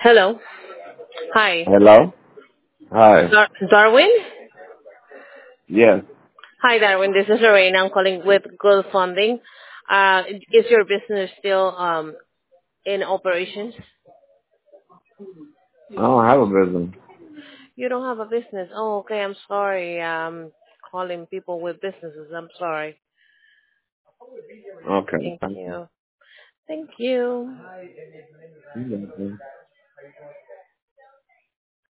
Hello. Hi. Hello? Hi. Darwin? Yes. Hi, Darwin. This is Lorraine. I'm calling with Gold Funding. Is your business still in operations? I don't have a business. You don't have a business. Oh, okay. I'm sorry. Calling people with businesses. I'm sorry. Okay. Thank Thank you. Thank you. you.